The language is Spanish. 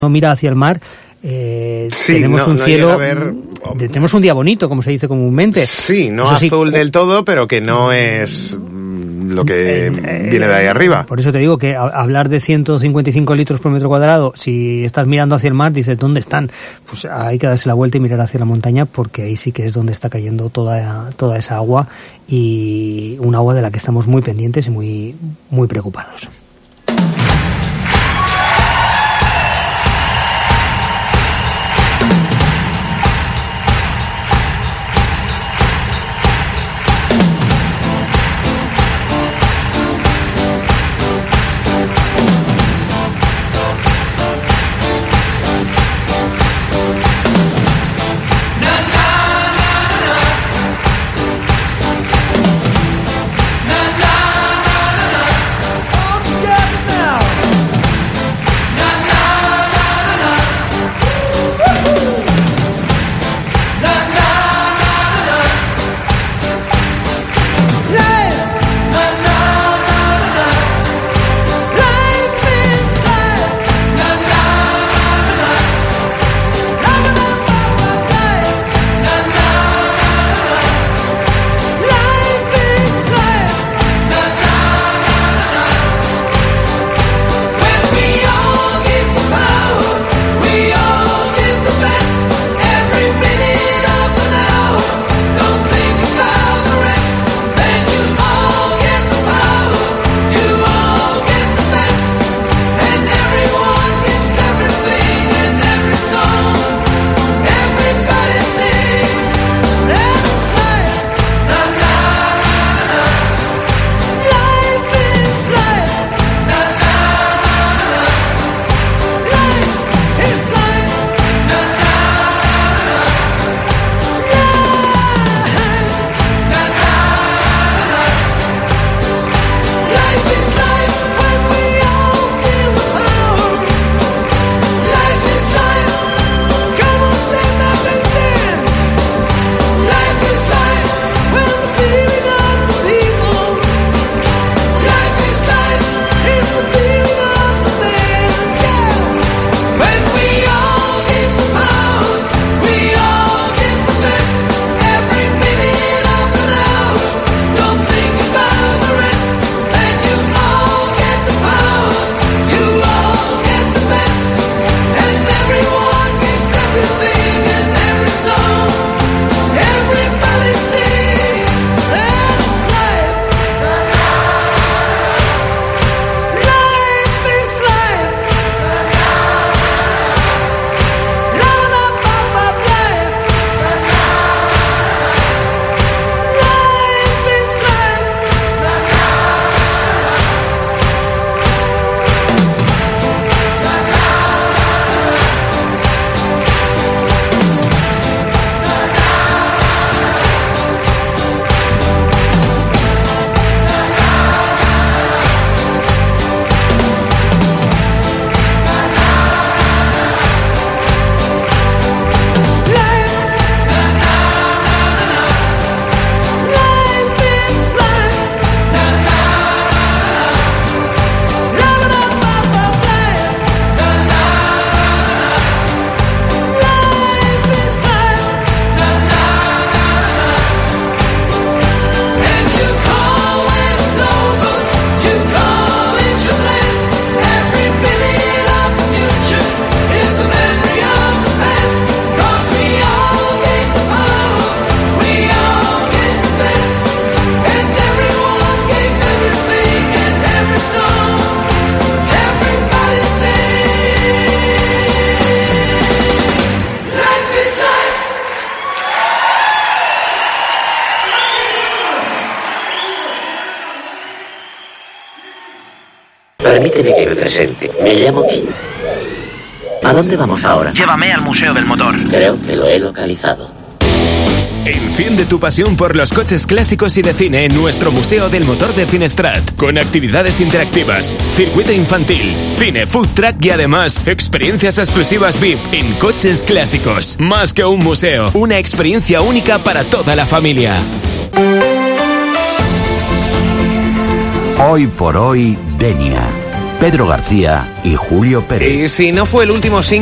mira hacia el mar, tenemos un cielo, tenemos un día bonito, como se dice comúnmente. Sí, no eso azul del todo, pero que no es lo que viene de ahí arriba. Por eso te digo que hablar de 155 litros por metro cuadrado, si estás mirando hacia el mar, dices, ¿dónde están? Pues hay que darse la vuelta y mirar hacia la montaña, porque ahí sí que es donde está cayendo toda esa agua, y un agua de la que estamos muy pendientes y muy, muy preocupados. Permíteme que me presente. Me llamo Kim. ¿A dónde vamos ahora? Llévame al Museo del Motor. Creo que lo he localizado. Enciende tu pasión por los coches clásicos y de cine en nuestro Museo del Motor de Finestrat, con actividades interactivas, circuito infantil, cine, food truck y además experiencias exclusivas VIP en coches clásicos. Más que un museo, una experiencia única para toda la familia. Hoy por hoy, Denia. Pedro García y Julio Pérez. Y si no fue el último single